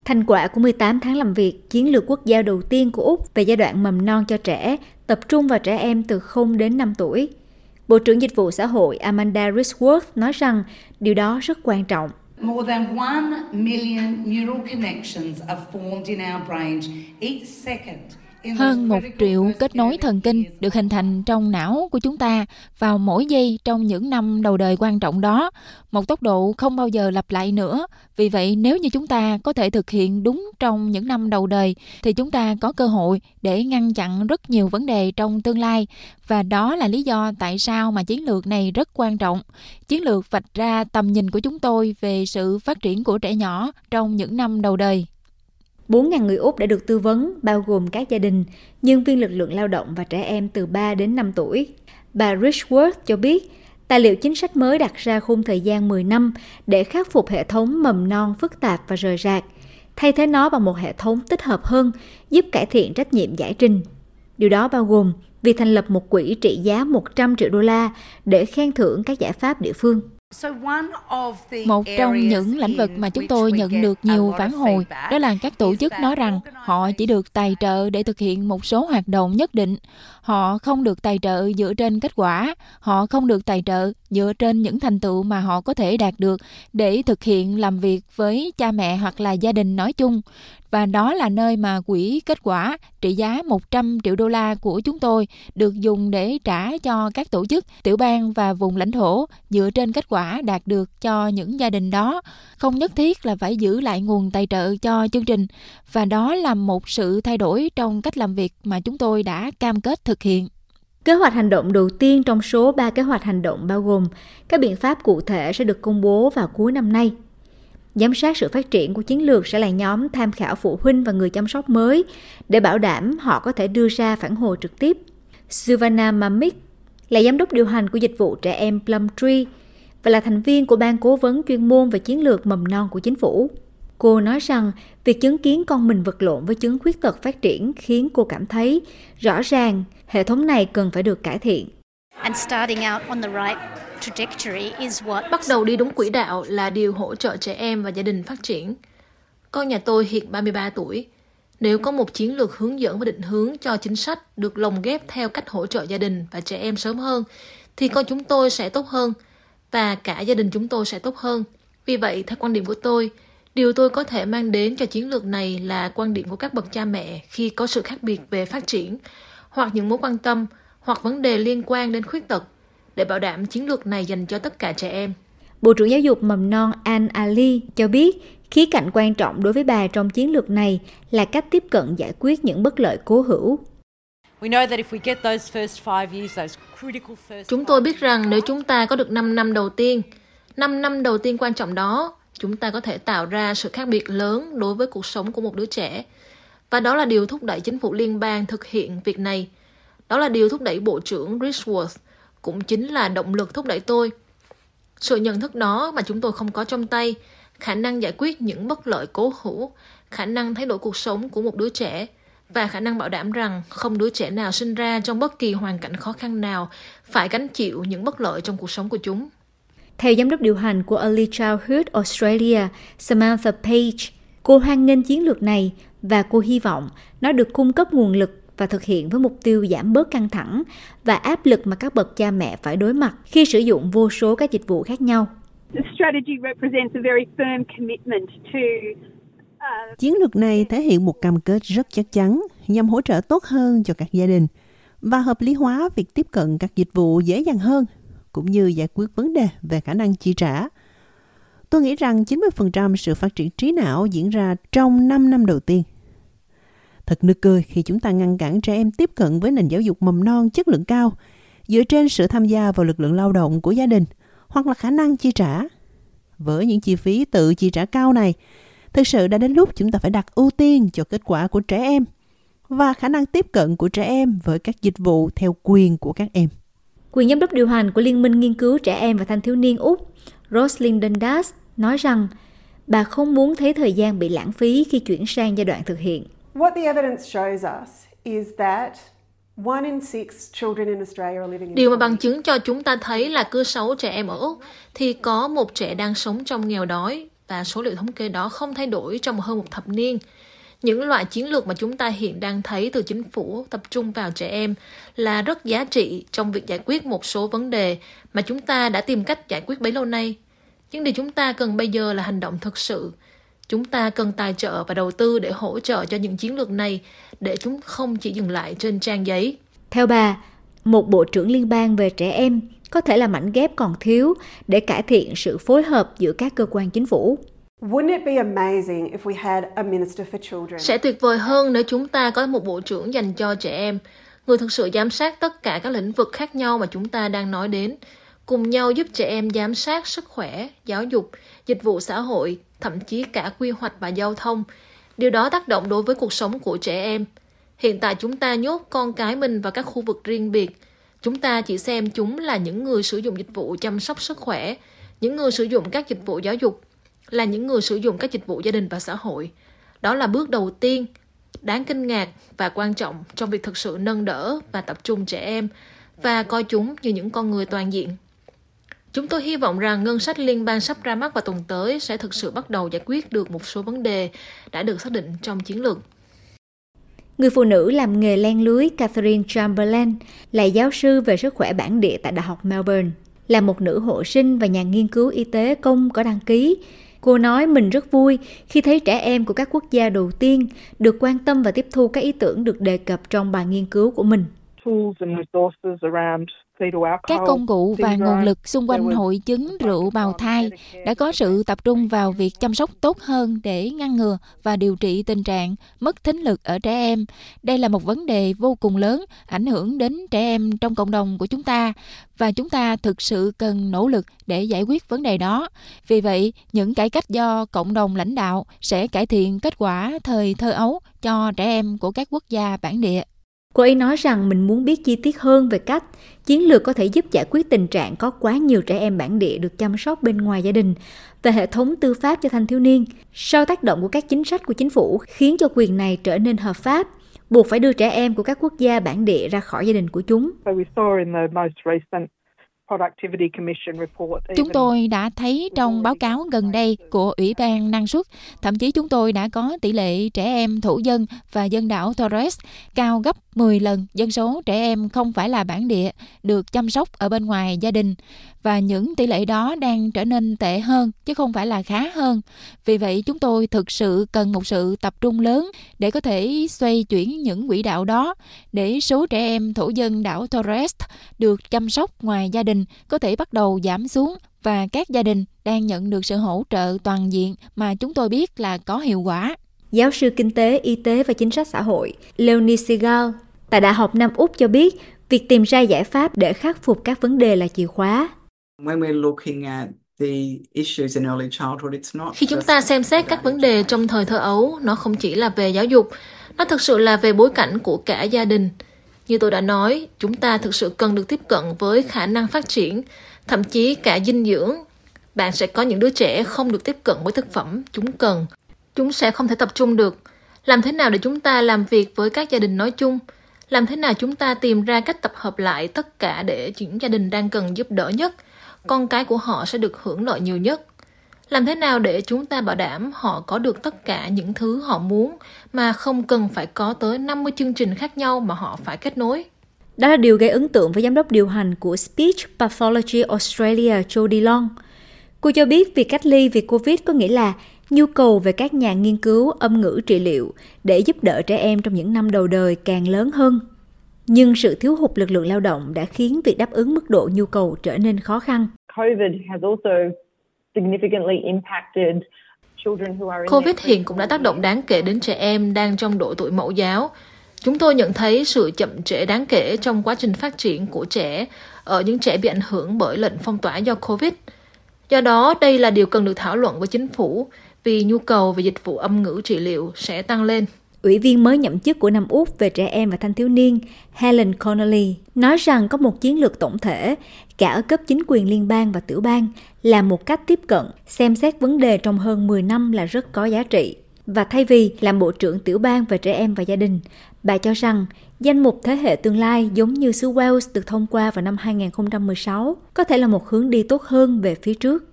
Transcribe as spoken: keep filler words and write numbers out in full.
Thành quả của mười tám tháng làm việc, chiến lược quốc gia đầu tiên của Úc về giai đoạn mầm non cho trẻ, tập trung vào trẻ em từ không đến năm tuổi. Bộ trưởng Dịch vụ Xã hội Amanda Risworth nói rằng điều đó rất quan trọng. More than one million neural connections are formed in our brain each second. Hơn một triệu kết nối thần kinh được hình thành trong não của chúng ta vào mỗi giây trong những năm đầu đời quan trọng đó, một tốc độ không bao giờ lặp lại nữa. Vì vậy, nếu như chúng ta có thể thực hiện đúng trong những năm đầu đời, thì chúng ta có cơ hội để ngăn chặn rất nhiều vấn đề trong tương lai. Và đó là lý do tại sao mà chiến lược này rất quan trọng. Chiến lược vạch ra tầm nhìn của chúng tôi về sự phát triển của trẻ nhỏ trong những năm đầu đời. bốn nghìn người Úc đã được tư vấn, bao gồm các gia đình, nhân viên lực lượng lao động và trẻ em từ ba đến năm tuổi. Bà Richworth cho biết, tài liệu chính sách mới đặt ra khung thời gian mười năm để khắc phục hệ thống mầm non phức tạp và rời rạc, thay thế nó bằng một hệ thống tích hợp hơn, giúp cải thiện trách nhiệm giải trình. Điều đó bao gồm việc thành lập một quỹ trị giá một trăm triệu đô la để khen thưởng các giải pháp địa phương. Một trong những lĩnh vực mà chúng tôi nhận được nhiều phản hồi đó là các tổ chức nói rằng họ chỉ được tài trợ để thực hiện một số hoạt động nhất định. Họ không được tài trợ dựa trên kết quả, họ không được tài trợ dựa trên những thành tựu mà họ có thể đạt được để thực hiện làm việc với cha mẹ hoặc là gia đình nói chung. Và đó là nơi mà quỹ kết quả trị giá một trăm triệu đô la của chúng tôi được dùng để trả cho các tổ chức, tiểu bang và vùng lãnh thổ dựa trên kết quả đạt được cho những gia đình đó. Không nhất thiết là phải giữ lại nguồn tài trợ cho chương trình. Và đó là một sự thay đổi trong cách làm việc mà chúng tôi đã cam kết thực hiện. Kế hoạch hành động đầu tiên trong số ba kế hoạch hành động bao gồm các biện pháp cụ thể sẽ được công bố vào cuối năm nay. Giám sát sự phát triển của chiến lược sẽ là nhóm tham khảo phụ huynh và người chăm sóc mới để bảo đảm họ có thể đưa ra phản hồi trực tiếp. Silvana Mamik là giám đốc điều hành của dịch vụ trẻ em Plumtree và là thành viên của ban cố vấn chuyên môn về chiến lược mầm non của chính phủ. Cô nói rằng việc chứng kiến con mình vật lộn với chứng khuyết tật phát triển khiến cô cảm thấy rõ ràng hệ thống này cần phải được cải thiện. Bắt đầu đi đúng quỹ đạo là điều hỗ trợ trẻ em và gia đình phát triển. Con nhà tôi hiện ba mươi ba tuổi. Nếu có một chiến lược hướng dẫn và định hướng cho chính sách được lồng ghép theo cách hỗ trợ gia đình và trẻ em sớm hơn, thì con chúng tôi sẽ tốt hơn và cả gia đình chúng tôi sẽ tốt hơn. Vì vậy, theo quan điểm của tôi, điều tôi có thể mang đến cho chiến lược này là quan điểm của các bậc cha mẹ khi có sự khác biệt về phát triển, hoặc những mối quan tâm, hoặc vấn đề liên quan đến khuyết tật, để bảo đảm chiến lược này dành cho tất cả trẻ em. Bộ trưởng Giáo dục mầm non Anne Ali cho biết khía cạnh quan trọng đối với bà trong chiến lược này là cách tiếp cận giải quyết những bất lợi cố hữu. Chúng tôi biết rằng nếu chúng ta có được năm năm đầu tiên, năm năm đầu tiên quan trọng đó, chúng ta có thể tạo ra sự khác biệt lớn đối với cuộc sống của một đứa trẻ. Và đó là điều thúc đẩy chính phủ liên bang thực hiện việc này. Đó là điều thúc đẩy Bộ trưởng Richworth, cũng chính là động lực thúc đẩy tôi. Sự nhận thức đó mà chúng tôi không có trong tay, khả năng giải quyết những bất lợi cố hữu, khả năng thay đổi cuộc sống của một đứa trẻ và khả năng bảo đảm rằng không đứa trẻ nào sinh ra trong bất kỳ hoàn cảnh khó khăn nào phải gánh chịu những bất lợi trong cuộc sống của chúng. Theo giám đốc điều hành của Early Childhood Australia, Samantha Page, cô hoan nghênh chiến lược này và cô hy vọng nó được cung cấp nguồn lực và thực hiện với mục tiêu giảm bớt căng thẳng và áp lực mà các bậc cha mẹ phải đối mặt khi sử dụng vô số các dịch vụ khác nhau. Chiến lược này thể hiện một cam kết rất chắc chắn nhằm hỗ trợ tốt hơn cho các gia đình và hợp lý hóa việc tiếp cận các dịch vụ dễ dàng hơn, cũng như giải quyết vấn đề về khả năng chi trả. Tôi nghĩ rằng chín mươi phần trăm sự phát triển trí não diễn ra trong năm năm đầu tiên. Thật nực cười khi chúng ta ngăn cản trẻ em tiếp cận với nền giáo dục mầm non chất lượng cao dựa trên sự tham gia vào lực lượng lao động của gia đình hoặc là khả năng chi trả. Với những chi phí tự chi trả cao này, thực sự đã đến lúc chúng ta phải đặt ưu tiên cho kết quả của trẻ em và khả năng tiếp cận của trẻ em với các dịch vụ theo quyền của các em. Quyền giám đốc điều hành của Liên minh Nghiên cứu Trẻ Em và Thanh thiếu niên Úc, Rosalind Dundas, nói rằng bà không muốn thấy thời gian bị lãng phí khi chuyển sang giai đoạn thực hiện. Điều mà bằng chứng cho chúng ta thấy là cứ sáu trẻ em ở Úc thì có một trẻ đang sống trong nghèo đói, và số liệu thống kê đó không thay đổi trong hơn một thập niên. Những loại chiến lược mà chúng ta hiện đang thấy từ chính phủ tập trung vào trẻ em là rất giá trị trong việc giải quyết một số vấn đề mà chúng ta đã tìm cách giải quyết bấy lâu nay. Nhưng điều chúng ta cần bây giờ là hành động thực sự. Chúng ta cần tài trợ và đầu tư để hỗ trợ cho những chiến lược này, để chúng không chỉ dừng lại trên trang giấy. Theo bà, một bộ trưởng liên bang về trẻ em có thể là mảnh ghép còn thiếu để cải thiện sự phối hợp giữa các cơ quan chính phủ. Sẽ tuyệt vời hơn nếu chúng ta có một bộ trưởng dành cho trẻ em, người thực sự giám sát tất cả các lĩnh vực khác nhau mà chúng ta đang nói đến, cùng nhau giúp trẻ em giám sát sức khỏe, giáo dục, dịch vụ xã hội, thậm chí cả quy hoạch và giao thông. Điều đó tác động đối với cuộc sống của trẻ em. Hiện tại chúng ta nhốt con cái mình vào các khu vực riêng biệt. Chúng ta chỉ xem chúng là những người sử dụng dịch vụ chăm sóc sức khỏe, những người sử dụng các dịch vụ giáo dục, là những người sử dụng các dịch vụ gia đình và xã hội. Đó là bước đầu tiên, đáng kinh ngạc và quan trọng trong việc thực sự nâng đỡ và tập trung trẻ em và coi chúng như những con người toàn diện. Chúng tôi hy vọng rằng ngân sách liên bang sắp ra mắt vào tuần tới sẽ thực sự bắt đầu giải quyết được một số vấn đề đã được xác định trong chiến lược. Người phụ nữ làm nghề len lưới Catherine Chamberlain là giáo sư về sức khỏe bản địa tại Đại học Melbourne, là một nữ hộ sinh và nhà nghiên cứu y tế công có đăng ký. Cô nói mình rất vui khi thấy trẻ em của các quốc gia đầu tiên được quan tâm và tiếp thu các ý tưởng được đề cập trong bài nghiên cứu của mình. Các công cụ và nguồn lực xung quanh hội chứng rượu bào thai đã có sự tập trung vào việc chăm sóc tốt hơn để ngăn ngừa và điều trị tình trạng mất thính lực ở trẻ em. Đây là một vấn đề vô cùng lớn, ảnh hưởng đến trẻ em trong cộng đồng của chúng ta, và chúng ta thực sự cần nỗ lực để giải quyết vấn đề đó. Vì vậy, những cải cách do cộng đồng lãnh đạo sẽ cải thiện kết quả thời thơ ấu cho trẻ em của các quốc gia bản địa. Cô ấy nói rằng mình muốn biết chi tiết hơn về cách chiến lược có thể giúp giải quyết tình trạng có quá nhiều trẻ em bản địa được chăm sóc bên ngoài gia đình và hệ thống tư pháp cho thanh thiếu niên. Sau tác động của các chính sách của chính phủ khiến cho quyền này trở nên hợp pháp, buộc phải đưa trẻ em của các quốc gia bản địa ra khỏi gia đình của chúng. Chúng tôi đã thấy trong báo cáo gần đây của Ủy ban Năng suất, thậm chí chúng tôi đã có tỷ lệ trẻ em thổ dân và dân đảo Torres cao gấp mười lần dân số trẻ em không phải là bản địa được chăm sóc ở bên ngoài gia đình. Và những tỷ lệ đó đang trở nên tệ hơn, chứ không phải là khá hơn. Vì vậy, chúng tôi thực sự cần một sự tập trung lớn để có thể xoay chuyển những quỹ đạo đó, để số trẻ em thổ dân đảo Torres được chăm sóc ngoài gia đình có thể bắt đầu giảm xuống, và các gia đình đang nhận được sự hỗ trợ toàn diện mà chúng tôi biết là có hiệu quả. Giáo sư Kinh tế, Y tế và Chính sách xã hội Leonie Segal tại Đại học Nam Úc cho biết việc tìm ra giải pháp để khắc phục các vấn đề là chìa khóa. Khi chúng ta xem xét các vấn đề trong thời thơ ấu, nó không chỉ là về giáo dục, nó thực sự là về bối cảnh của cả gia đình. Như tôi đã nói, chúng ta thực sự cần được tiếp cận với khả năng phát triển, thậm chí cả dinh dưỡng. Bạn sẽ có những đứa trẻ không được tiếp cận với thực phẩm chúng cần. Chúng sẽ không thể tập trung được. Làm thế nào để chúng ta làm việc với các gia đình nói chung? Làm thế nào chúng ta tìm ra cách tập hợp lại tất cả để những gia đình đang cần giúp đỡ nhất, con cái của họ sẽ được hưởng lợi nhiều nhất? Làm thế nào để chúng ta bảo đảm họ có được tất cả những thứ họ muốn mà không cần phải có tới năm mươi chương trình khác nhau mà họ phải kết nối? Đó là điều gây ấn tượng với giám đốc điều hành của Speech Pathology Australia, Jodie Long. Cô cho biết việc cách ly vì Covid có nghĩa là nhu cầu về các nhà nghiên cứu âm ngữ trị liệu để giúp đỡ trẻ em trong những năm đầu đời càng lớn hơn. Nhưng sự thiếu hụt lực lượng lao động đã khiến việc đáp ứng mức độ nhu cầu trở nên khó khăn. Covid hiện cũng đã tác động đáng kể đến trẻ em đang trong độ tuổi mẫu giáo. Chúng tôi nhận thấy sự chậm trễ đáng kể trong quá trình phát triển của trẻ ở những trẻ bị ảnh hưởng bởi lệnh phong tỏa do Covid. Do đó, đây là điều cần được thảo luận với chính phủ vì nhu cầu về dịch vụ âm ngữ trị liệu sẽ tăng lên. Ủy viên mới nhậm chức của Nam Úc về trẻ em và thanh thiếu niên Helen Connolly nói rằng có một chiến lược tổng thể cả ở cấp chính quyền liên bang và tiểu bang là một cách tiếp cận, xem xét vấn đề trong hơn mười năm là rất có giá trị. Và thay vì làm Bộ trưởng tiểu bang về trẻ em và gia đình, bà cho rằng danh mục thế hệ tương lai giống như xứ Wales được thông qua vào năm hai không một sáu có thể là một hướng đi tốt hơn về phía trước.